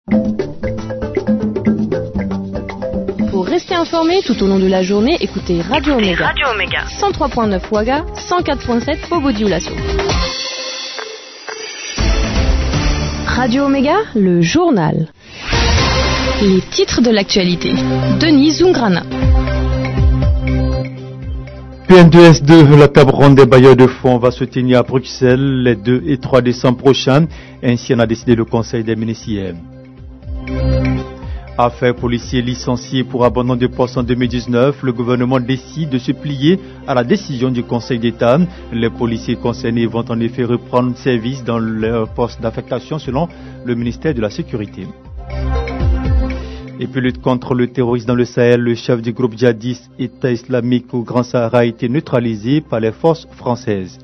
Pour rester informé tout au long de la journée, écoutez Radio Omega. 103.9 Ouaga, 104.7 Bobo-Dioulasso. Radio Omega, le journal. Les titres de l'actualité. Denis Zungrana. PN2S2, la table ronde des bailleurs de fonds va se tenir à Bruxelles les 2 et 3 décembre prochains. Ainsi en a décidé le Conseil des ministres. Affaires policiers licenciés pour abandon de poste en 2019, le gouvernement décide de se plier à la décision du Conseil d'État. Les policiers concernés vont en effet reprendre service dans leur poste d'affectation selon le ministère de la Sécurité. Et puis lutte contre le terrorisme dans le Sahel, le chef du groupe djihadiste État islamique au Grand Sahara a été neutralisé par les forces françaises.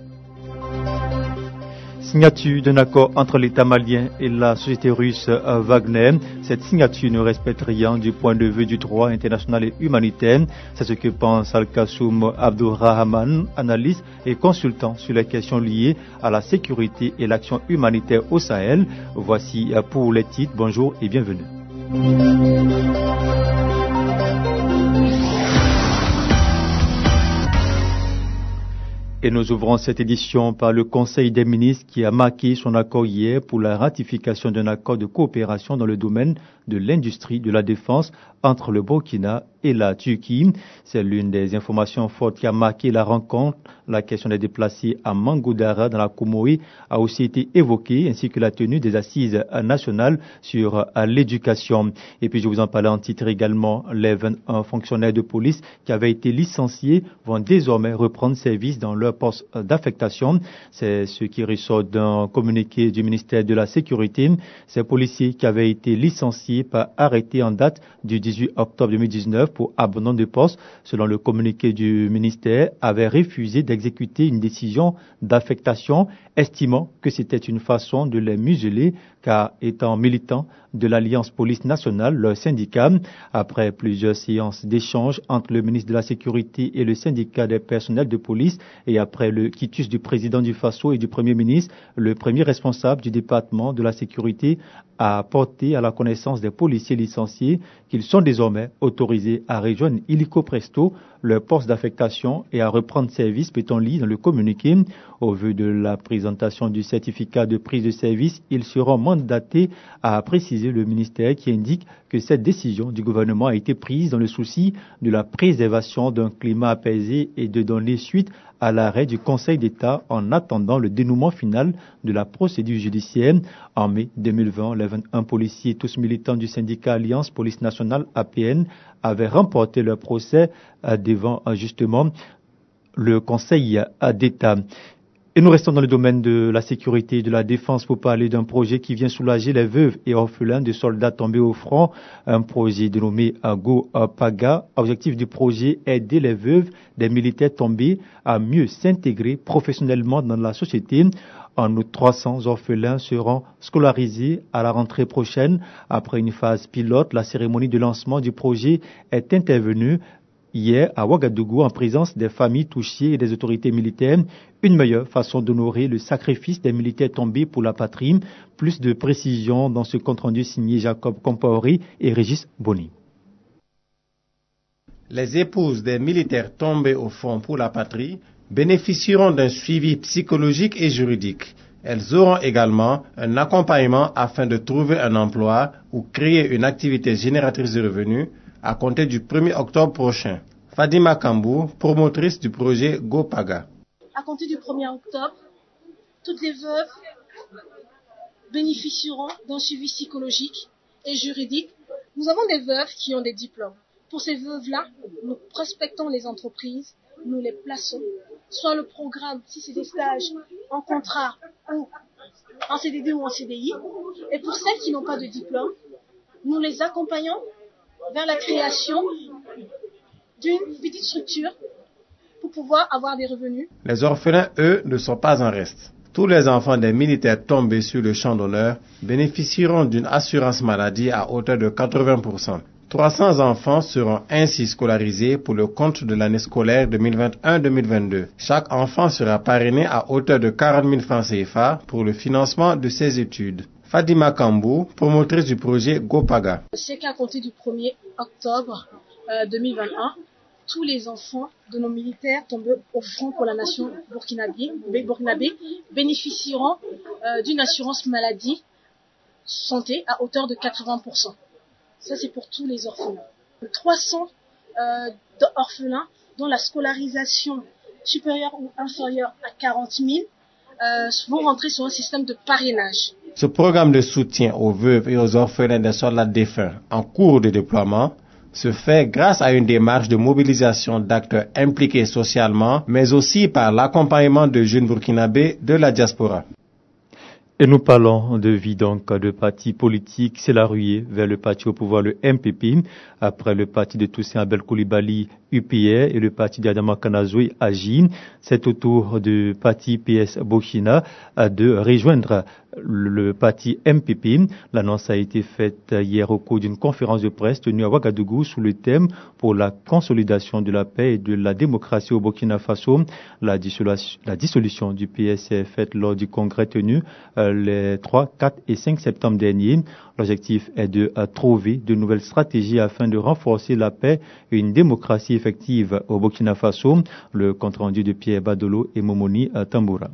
Signature d'un accord entre l'État malien et la société russe Wagner. Cette signature ne respecte rien du point de vue du droit international et humanitaire. C'est ce que pense Al-Kassoum Abdourahman, analyste et consultant sur les questions liées à la sécurité et l'action humanitaire au Sahel. Voici pour les titres. Bonjour et bienvenue. Et nous ouvrons cette édition par le Conseil des ministres qui a marqué son accord hier pour la ratification d'un accord de coopération dans le domaine de l'industrie de la défense entre le Burkina et la Turquie. C'est l'une des informations fortes qui a marqué la rencontre. La question des déplacés à Mangoudara dans la Comoé a aussi été évoquée, ainsi que la tenue des assises nationales sur l'éducation. Et puis je vous en parlais en titre également, les 21 fonctionnaires de police qui avaient été licenciés vont désormais reprendre service dans leur poste d'affectation. C'est ce qui ressort d'un communiqué du ministère de la Sécurité. Ces policiers qui avaient été licenciés par arrêté en date du 18 octobre 2019 pour abandon de poste, selon le communiqué du ministère, avaient refusé d'exécuter une décision d'affectation, estimant que c'était une façon de les museler, car étant militants de l'Alliance Police Nationale, leur syndicat, après plusieurs séances d'échange entre le ministre de la Sécurité et le syndicat des personnels de police, et après le quitus du président du FASO et du Premier ministre, le premier responsable du département de la Sécurité a porté à la connaissance des policiers licenciés qu'ils sont désormais autorisés à rejoindre illico presto leur poste d'affectation et à reprendre service, peut-on lire dans le communiqué. Au vu de la présentation du certificat de prise de service, ils seront mandatés, à préciser le ministère, qui indique que cette décision du gouvernement a été prise dans le souci de la préservation d'un climat apaisé et de donner suite à l'arrêt du Conseil d'État en attendant le dénouement final de la procédure judiciaire. En mai 2020, les 21 policiers, tous militants du syndicat Alliance Police Nationale APN, avaient remporté leur procès devant justement le Conseil d'État. Et nous restons dans le domaine de la sécurité et de la défense pour parler d'un projet qui vient soulager les veuves et orphelins de soldats tombés au front. Un projet dénommé Go Paga. Objectif du projet, aider les veuves des militaires tombés à mieux s'intégrer professionnellement dans la société. En outre, 300 orphelins seront scolarisés à la rentrée prochaine. Après une phase pilote, la cérémonie de lancement du projet est intervenue hier à Ouagadougou en présence des familles touchées et des autorités militaires. Une meilleure façon d'honorer le sacrifice des militaires tombés pour la patrie. Plus de précisions dans ce compte-rendu signé Jacob Compaoré et Régis Boni. Les épouses des militaires tombés au front pour la patrie bénéficieront d'un suivi psychologique et juridique. Elles auront également un accompagnement afin de trouver un emploi ou créer une activité génératrice de revenus à compter du 1er octobre prochain. Fadima Kambou, promotrice du projet Go Paga. À compter du 1er octobre, toutes les veuves bénéficieront d'un suivi psychologique et juridique. Nous avons des veuves qui ont des diplômes. Pour ces veuves-là, nous prospectons les entreprises, nous les plaçons, soit le programme, si c'est des stages, en contrat ou en CDD ou en CDI. Et pour celles qui n'ont pas de diplôme, nous les accompagnons vers la création d'une petite structure pour pouvoir avoir des revenus. Les orphelins, eux, ne sont pas en reste. Tous les enfants des militaires tombés sur le champ d'honneur bénéficieront d'une assurance maladie à hauteur de 80%. 300 enfants seront ainsi scolarisés pour le compte de l'année scolaire 2021-2022. Chaque enfant sera parrainé à hauteur de 40 000 francs CFA pour le financement de ses études. Fadima Kambou, promotrice du projet GoPaga. C'est qu'à compter du 1er octobre 2021, tous les enfants de nos militaires tombés au front pour la nation burkinabé bénéficieront d'une assurance maladie santé à hauteur de 80%. Ça, c'est pour tous les orphelins. 300 orphelins dont la scolarisation supérieure ou inférieure à 40 000 vont rentrer sur un système de parrainage. Ce programme de soutien aux veuves et aux orphelins des soldats défunts en cours de déploiement se fait grâce à une démarche de mobilisation d'acteurs impliqués socialement, mais aussi par l'accompagnement de jeunes burkinabés de la diaspora. Et nous parlons de vie donc de partis politiques. C'est la ruée vers le parti au pouvoir, le MPP, après le parti de Toussaint Abel Coulibaly, UPR, et le parti d'Adama Kanazoui, AGI. C'est au tour du parti PS Burkina de rejoindre le parti MPP. L'annonce a été faite hier au cours d'une conférence de presse tenue à Ouagadougou sous le thème pour la consolidation de la paix et de la démocratie au Burkina Faso. La dissolution du PS est faite lors du congrès tenu les 3, 4 et 5 septembre dernier. L'objectif est de trouver de nouvelles stratégies afin de renforcer la paix et une démocratie effective au Burkina Faso. Le compte-rendu de Pierre Badolo et Momoni Tamboura.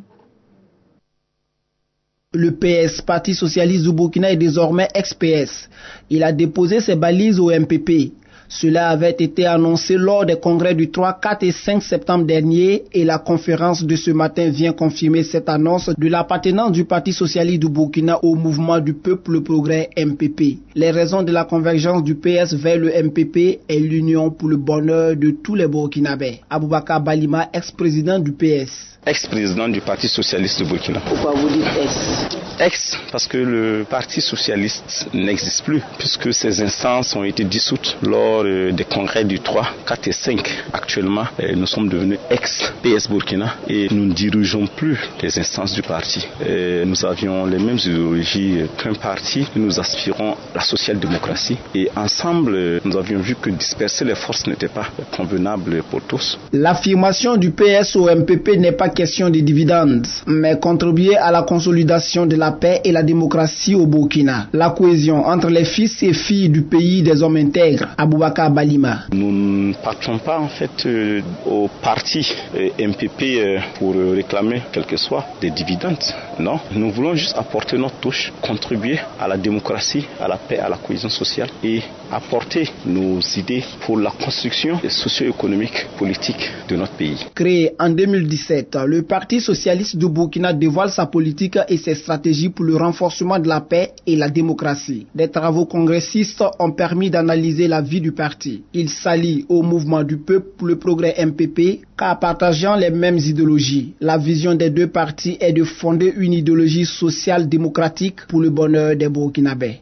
Le PS, Parti Socialiste du Burkina, est désormais ex-PS. Il a déposé ses balises au MPP. Cela avait été annoncé lors des congrès du 3, 4 et 5 septembre dernier et la conférence de ce matin vient confirmer cette annonce de l'appartenance du Parti Socialiste du Burkina au mouvement du peuple le progrès MPP. Les raisons de la convergence du PS vers le MPP est l'union pour le bonheur de tous les Burkinabés. Aboubakar Balima, ex-président du PS. Ex-président du Parti Socialiste du Burkina. Pourquoi vous dites ex? Ex, parce que le Parti Socialiste n'existe plus, puisque ces instances ont été dissoutes lors des congrès du 3, 4 et 5. Actuellement, nous sommes devenus ex-PS Burkina et nous ne dirigeons plus les instances du parti. Nous avions les mêmes idéologies qu'un parti, nous aspirons à la social-démocratie et ensemble, nous avions vu que disperser les forces n'était pas convenable pour tous. L'affirmation du PS au MPP n'est pas question de dividendes, mais contribuer à la consolidation de la paix et la démocratie au Burkina. La cohésion entre les fils et filles du pays des hommes intègres. Aboubakar Balima. Nous ne partons pas en fait au parti MPP pour réclamer quel que soit des dividendes. Non, nous voulons juste apporter notre touche, contribuer à la démocratie, à la paix, à la cohésion sociale et apporter nos idées pour la construction socio-économique, politique de notre pays. Créé en 2017, le Parti Socialiste du Burkina dévoile sa politique et ses stratégies pour le renforcement de la paix et la démocratie. Des travaux congressistes ont permis d'analyser la vie du parti. Il s'allie au mouvement du peuple pour le progrès MPP car partageant les mêmes idéologies. La vision des deux partis est de fonder une idéologie sociale démocratique pour le bonheur des Burkinabés.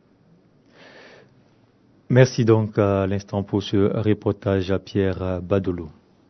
Merci donc à l'instant pour ce reportage à Pierre Badolo.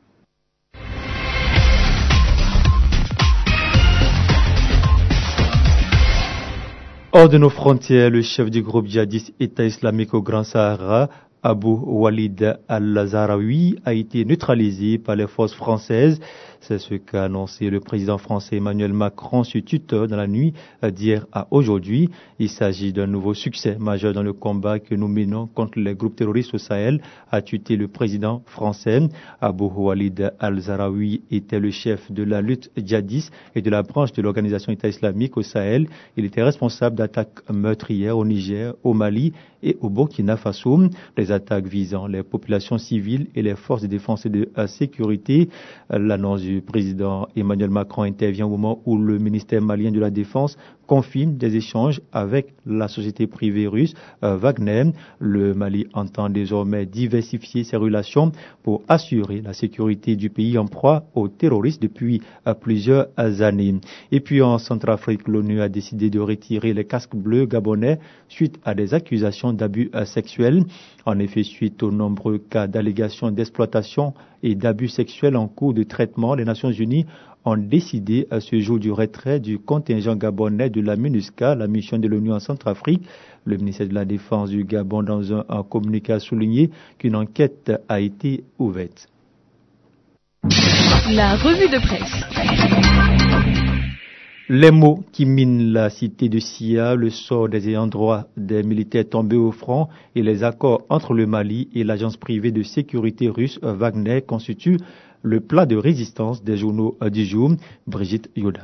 Hors de nos frontières, le chef du groupe djihadiste État islamique au Grand Sahara, Abou Walid al-Zahraoui, a été neutralisé par les forces françaises. C'est ce qu'a annoncé le président français Emmanuel Macron sur Twitter dans la nuit d'hier à aujourd'hui. Il s'agit d'un nouveau succès majeur dans le combat que nous menons contre les groupes terroristes au Sahel, a tweeté le président français. Abou Walid al-Zahraoui était le chef de la lutte djihadiste et de la branche de l'organisation État islamique au Sahel. Il était responsable d'attaques meurtrières au Niger, au Mali et au Burkina Faso. Les attaques visant les populations civiles et les forces de défense et de sécurité. L'annonce du président Emmanuel Macron intervient au moment où le ministère malien de la Défense confirme des échanges avec la société privée russe Wagner. Le Mali entend désormais diversifier ses relations pour assurer la sécurité du pays en proie aux terroristes depuis plusieurs années. Et puis en Centrafrique, l'ONU a décidé de retirer les casques bleus gabonais suite à des accusations d'abus sexuels. En effet, suite aux nombreux cas d'allégations d'exploitation et d'abus sexuels en cours de traitement, les Nations Unies ont décidé à ce jour du retrait du contingent gabonais de la MINUSCA, la mission de l'ONU en Centrafrique. Le ministère de la Défense du Gabon, dans un communiqué, a souligné qu'une enquête a été ouverte. La revue de presse. Les mots qui minent la cité de Sia, le sort des ayants droit des militaires tombés au front et les accords entre le Mali et l'agence privée de sécurité russe Wagner constituent le plat de résistance des journaux du jour. Brigitte Yoda.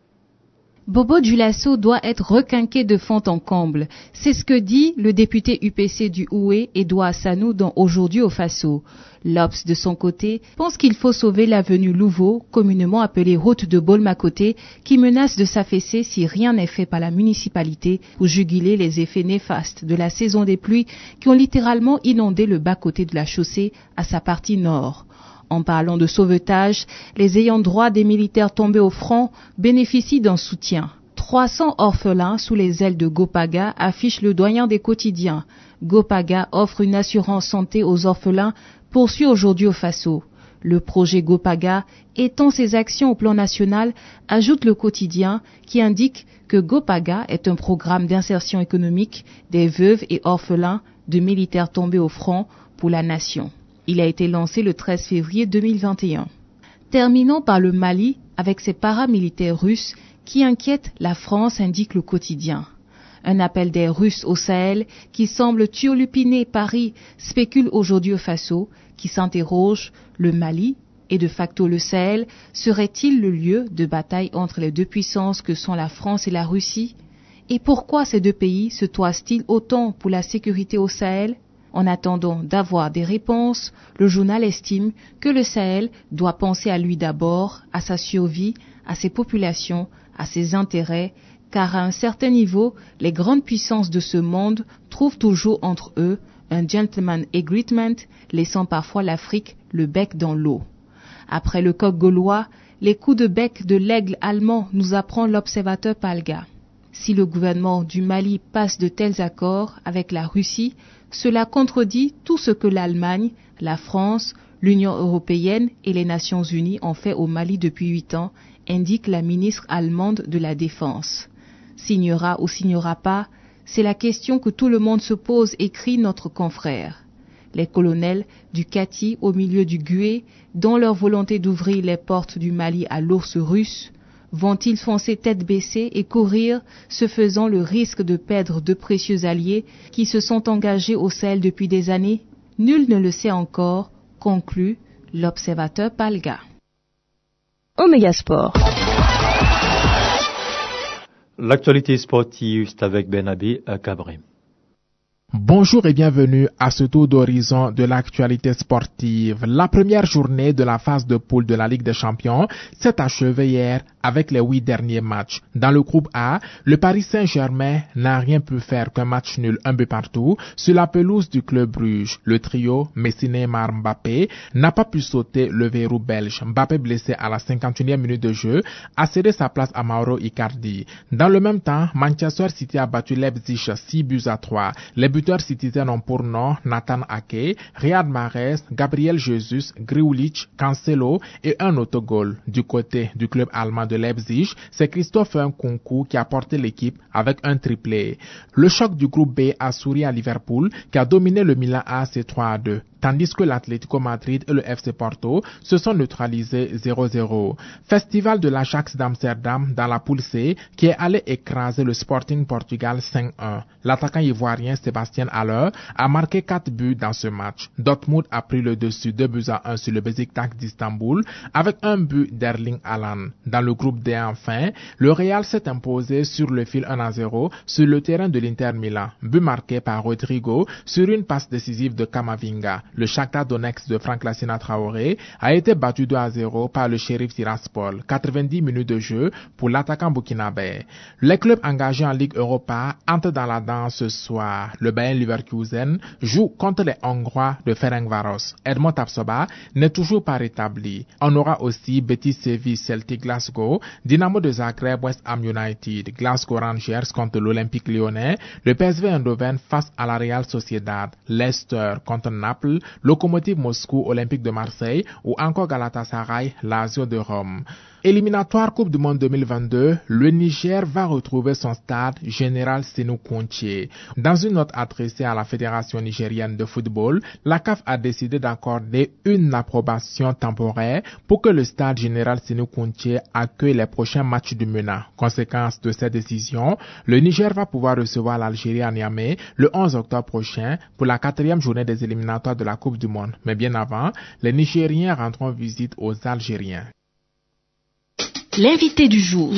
Bobo Dioulasso doit être requinqué de fond en comble. C'est ce que dit le député UPC du Houé, Edouard Assanou, dans Aujourd'hui au Faso. L'Obs, de son côté, pense qu'il faut sauver l'avenue Louveau, communément appelée route de Bolma-Côté, qui menace de s'affaisser si rien n'est fait par la municipalité pour juguler les effets néfastes de la saison des pluies qui ont littéralement inondé le bas-côté de la chaussée à sa partie nord. En parlant de sauvetage, les ayants droit des militaires tombés au front bénéficient d'un soutien. 300 orphelins sous les ailes de Gopaga affichent le doyen des quotidiens. Gopaga offre une assurance santé aux orphelins, poursuit Aujourd'hui au Faso. Le projet Gopaga étend ses actions au plan national, ajoute le quotidien qui indique que Gopaga est un programme d'insertion économique des veuves et orphelins de militaires tombés au front pour la nation. Il a été lancé le 13 février 2021. Terminons par le Mali avec ses paramilitaires russes qui inquiètent la France, indique le quotidien. Un appel des Russes au Sahel qui semble turlupiner Paris spécule Aujourd'hui au Faso, qui s'interroge: le Mali et de facto le Sahel serait-il le lieu de bataille entre les deux puissances que sont la France et la Russie? Et pourquoi ces deux pays se toisent-ils autant pour la sécurité au Sahel? En attendant d'avoir des réponses, le journal estime que le Sahel doit penser à lui d'abord, à sa survie, à ses populations, à ses intérêts, car à un certain niveau, les grandes puissances de ce monde trouvent toujours entre eux un gentleman agreement, laissant parfois l'Afrique le bec dans l'eau. Après le coq gaulois, les coups de bec de l'aigle allemand, nous apprend l'observateur Palga. Si le gouvernement du Mali passe de tels accords avec la Russie, cela contredit tout ce que l'Allemagne, la France, l'Union européenne et les Nations unies ont fait au Mali depuis 8 ans, indique la ministre allemande de la Défense. Signera ou signera pas, c'est la question que tout le monde se pose, écrit notre confrère. Les colonels du Kati au milieu du Gué, dans leur volonté d'ouvrir les portes du Mali à l'ours russe, vont-ils foncer tête baissée et courir, se faisant le risque de perdre de précieux alliés qui se sont engagés au Sahel depuis des années? Nul ne le sait encore, conclut l'observateur Palga. Oméga Sport. L'actualité sportive, c'est avec Benabé Cabré. Bonjour et bienvenue à ce tour d'horizon de l'actualité sportive. La première journée de la phase de poule de la Ligue des Champions s'est achevée hier avec les 8 derniers matchs. Dans le groupe A, le Paris Saint-Germain n'a rien pu faire qu'un match nul 1 but partout sur la pelouse du club Bruges. Le trio Messi, Neymar, Mbappé n'a pas pu sauter le verrou belge. Mbappé, blessé à la 51e minute de jeu, a cédé sa place à Mauro Icardi. Dans le même temps, Manchester City a battu Leipzig 6-3. Les buteurs citizens ont pour nom Nathan Ake, Riyad Mahrez, Gabriel Jesus, Grealish, Cancelo et un autogol. Du côté du club allemand de Leipzig, c'est Christophe Nkunku qui a porté l'équipe avec un triplé. Le choc du groupe B a souri à Liverpool qui a dominé le Milan AC 3-2. Tandis que l'Atlético Madrid et le FC Porto se sont neutralisés 0-0. Festival de l'Ajax d'Amsterdam dans la poule C qui est allé écraser le Sporting Portugal 5-1. L'attaquant ivoirien Sébastien Haller a marqué 4 buts dans ce match. Dortmund a pris le dessus 2-1 sur le Beşiktaş d'Istanbul avec un but d'Erling Haaland. Dans le groupe D enfin, le Real s'est imposé sur le fil 1-0 sur le terrain de l'Inter Milan. But marqué par Rodrigo sur une passe décisive de Camavinga. Le Shakhtar Donetsk de Franck Lassina Traoré a été battu 2-0 par le Sheriff Tiraspol. 90 minutes de jeu pour l'attaquant burkinabé. Les clubs engagés en Ligue Europa entrent dans la danse ce soir. Le Bayer Leverkusen joue contre les Hongrois de Ferencváros. Edmond Tapsoba n'est toujours pas rétabli. On aura aussi Betis Séville, Celtic Glasgow, Dynamo de Zagreb, West Ham United, Glasgow Rangers contre l'Olympique Lyonnais, le PSV Eindhoven face à la Real Sociedad, Leicester contre Naples, Lokomotiv Moscou, Olympique de Marseille ou encore Galatasaray, Lazio de Rome. Éliminatoire Coupe du Monde 2022, le Niger va retrouver son stade Général Sénou Kounché. Dans une note adressée à la Fédération nigérienne de football, la CAF a décidé d'accorder une approbation temporaire pour que le stade Général Sénou Kounché accueille les prochains matchs du MENA. Conséquence de cette décision, le Niger va pouvoir recevoir l'Algérie à Niamey le 11 octobre prochain pour la 4e journée des éliminatoires de la Coupe du Monde. Mais bien avant, les Nigériens rendront visite aux Algériens. L'invité du jour.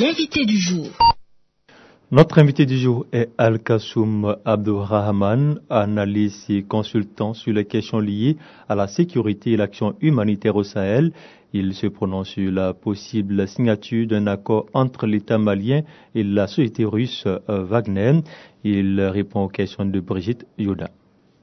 Notre invité du jour est Al-Kassoum Abdourahman, analyste et consultant sur les questions liées à la sécurité et l'action humanitaire au Sahel. Il se prononce sur la possible signature d'un accord entre l'État malien et la société russe Wagner. Il répond aux questions de Brigitte Yoda.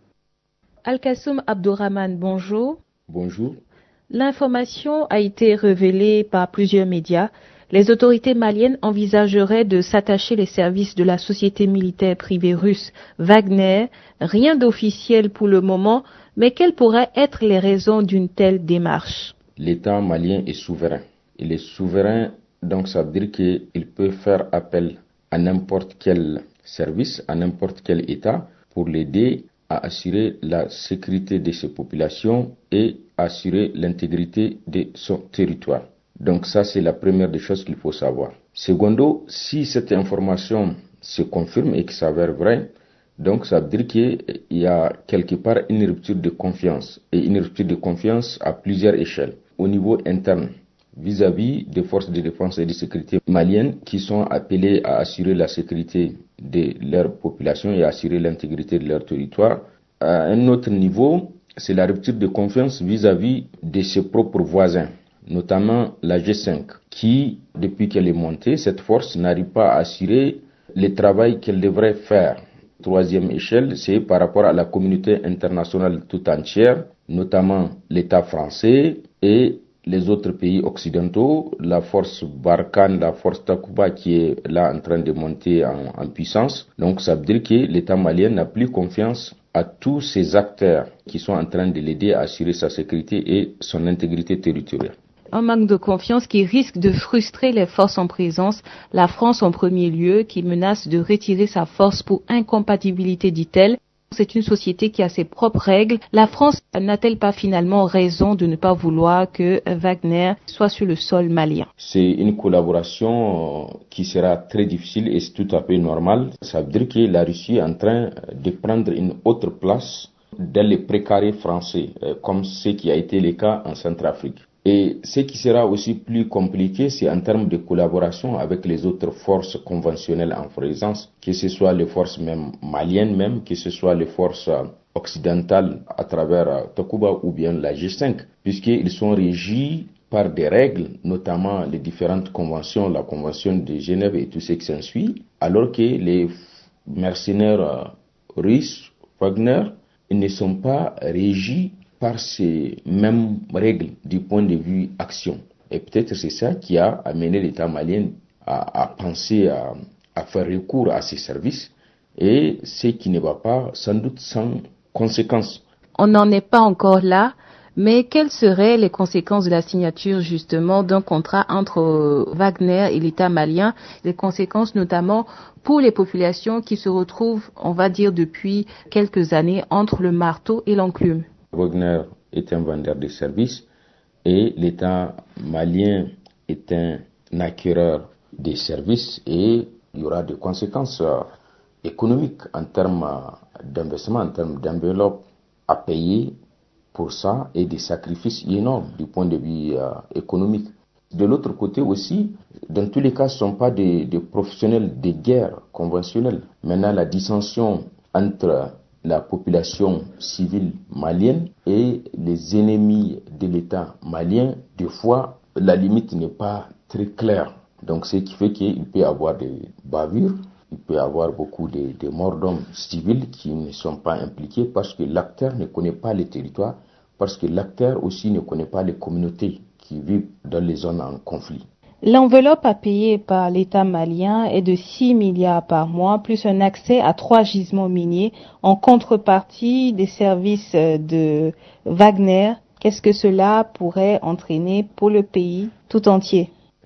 Al-Kassoum Abdourahman, bonjour. Bonjour. L'information a été révélée par plusieurs médias. Les autorités maliennes envisageraient de s'attacher les services de la société militaire privée russe Wagner. Rien d'officiel pour le moment, mais quelles pourraient être les raisons d'une telle démarche? L'État malien est souverain. Il est souverain, donc ça veut dire qu'il peut faire appel à n'importe quel service, à n'importe quel État pour l'aider à assurer la sécurité de ses populations et assurer l'intégrité de son territoire. Donc ça, c'est la première des choses qu'il faut savoir. Secondo, si cette information se confirme et que ça s'avère vrai, donc ça veut dire qu'il y a quelque part une rupture de confiance. Et une rupture de confiance à plusieurs échelles. Au niveau interne, vis-à-vis des forces de défense et de sécurité maliennes qui sont appelées à assurer la sécurité de leur population et à assurer l'intégrité de leur territoire. À un autre niveau, c'est la rupture de confiance vis-à-vis de ses propres voisins, notamment la G5, qui, depuis qu'elle est montée, cette force n'arrive pas à assurer le travail qu'elle devrait faire. Troisième échelle, c'est par rapport à la communauté internationale tout entière, notamment l'État français et les autres pays occidentaux, la force Barkhane, la force Takuba qui est là en train de monter en puissance. Donc ça veut dire que l'État malien n'a plus confiance à tous ces acteurs qui sont en train de l'aider à assurer sa sécurité et son intégrité territoriale. Un manque de confiance qui risque de frustrer les forces en présence, la France en premier lieu, qui menace de retirer sa force pour incompatibilité, dit-elle. C'est une société qui a ses propres règles. La France n'a-t-elle pas finalement raison de ne pas vouloir que Wagner soit sur le sol malien? C'est une collaboration qui sera très difficile et c'est tout à fait normal. Ça veut dire que la Russie est en train de prendre une autre place dans les précarés français, comme ce qui a été le cas en Centrafrique. Et ce qui sera aussi plus compliqué, c'est en termes de collaboration avec les autres forces conventionnelles en présence, que ce soit les forces même maliennes même, que ce soit les forces occidentales à travers Takuba ou bien la G5, puisqu'ils sont régis par des règles, notamment les différentes conventions, la convention de Genève et tout ce qui s'ensuit, alors que les mercenaires russes, Wagner, ils ne sont pas régis par ces mêmes règles du point de vue action. Et peut-être c'est ça qui a amené l'État malien à penser à faire recours à ces services, et ce qui ne va pas sans doute sans conséquences. On n'en est pas encore là, mais quelles seraient les conséquences de la signature justement d'un contrat entre Wagner et l'État malien, les conséquences notamment pour les populations qui se retrouvent, on va dire depuis quelques années, entre le marteau et l'enclume? Wagner est un vendeur de services et l'État malien est un acquéreur des services, et il y aura des conséquences économiques en termes d'investissement, en termes d'enveloppe à payer pour ça et des sacrifices énormes du point de vue économique. De l'autre côté aussi, dans tous les cas, ce ne sont pas des professionnels de guerre conventionnels. Maintenant, la dissension entre la population civile malienne et les ennemis de l'État malien, des fois, la limite n'est pas très claire. Donc, ce qui fait qu'il peut y avoir des bavures, il peut y avoir beaucoup de morts d'hommes civils qui ne sont pas impliqués parce que l'acteur ne connaît pas les territoires, parce que l'acteur aussi ne connaît pas les communautés qui vivent dans les zones en conflit. L'enveloppe à payer par l'État malien est de 6 milliards par mois, plus un accès à 3 gisements miniers en contrepartie des services de Wagner. Qu'est-ce que cela pourrait entraîner pour le pays tout entier?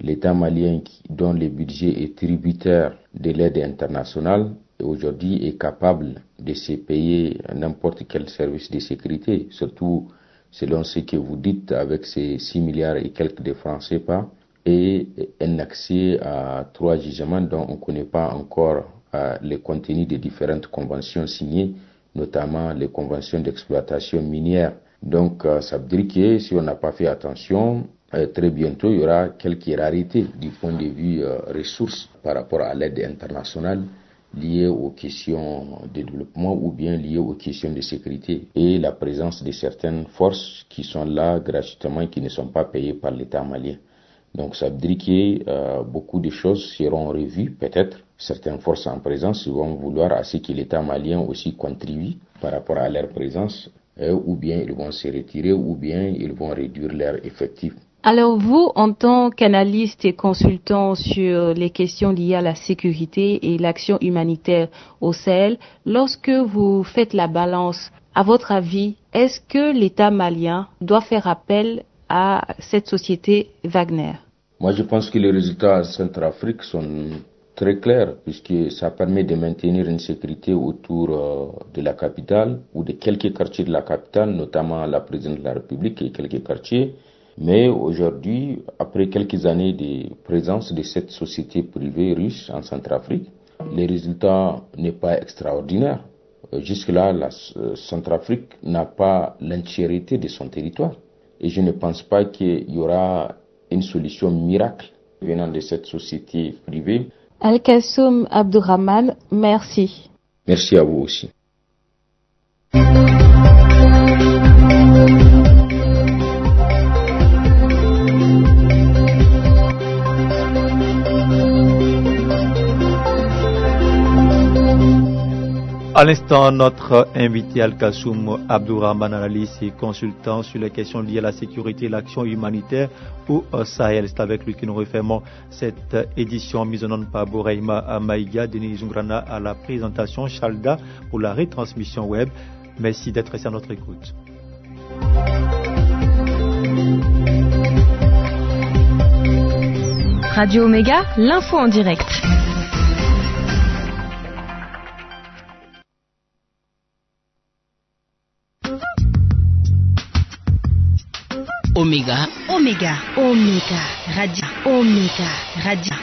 l'État malien, dont le budget est tributaire de l'aide internationale, aujourd'hui est capable de se payer n'importe quel service de sécurité, surtout selon ce que vous dites, avec ces 6 milliards et quelques de francs CFA, et un accès à 3 gisements dont on ne connaît pas encore les contenus des différentes conventions signées, notamment les conventions d'exploitation minière. Donc ça veut dire que si on n'a pas fait attention, très bientôt il y aura quelques rarités du point de vue ressources par rapport à l'aide internationale liées aux questions de développement ou bien liées aux questions de sécurité et la présence de certaines forces qui sont là gratuitement et qui ne sont pas payées par l'État malien. Donc ça veut dire que beaucoup de choses seront revues, peut-être. Certaines forces en présence vont vouloir à ce que l'État malien aussi contribue par rapport à leur présence, ou bien ils vont se retirer, ou bien ils vont réduire leur effectif. Alors vous, en tant qu'analyste et consultant sur les questions liées à la sécurité et l'action humanitaire au Sahel, lorsque vous faites la balance, à votre avis, est-ce que l'État malien doit faire appel à cette société Wagner? Moi, je pense que les résultats en Centrafrique sont très clairs, puisque ça permet de maintenir une sécurité autour de la capitale ou de quelques quartiers de la capitale, notamment la présidence de la République et quelques quartiers. Mais aujourd'hui, après quelques années de présence de cette société privée russe en Centrafrique, les résultats n'est pas extraordinaire. Jusque-là, la Centrafrique n'a pas l'entièreté de son territoire. Et je ne pense pas qu'il y aura une solution miracle venant de cette société privée. Al-Kassoum Abdourahmane, merci. Merci à vous aussi. À l'instant, notre invité Al-Kassoum Abdourahmane, analyste et consultant sur les questions liées à la sécurité et l'action humanitaire au Sahel. C'est avec lui que nous refermons cette édition mise en onde par Boreima Maïga, Denis Zungrana à la présentation, Chalda pour la retransmission web. Merci d'être resté à notre écoute. Radio Omega, l'info en direct. Omega, Radio.